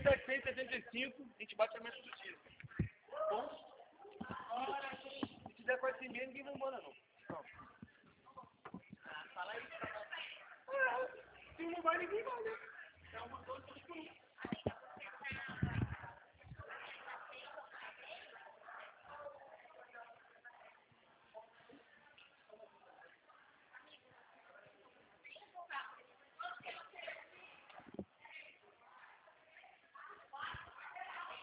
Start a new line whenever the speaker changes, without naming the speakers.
775, a gente bate a meta do dia. Bom? Se quiser partir bem, ninguém não manda não. Fala aí. Se não vai, ninguém vai, né?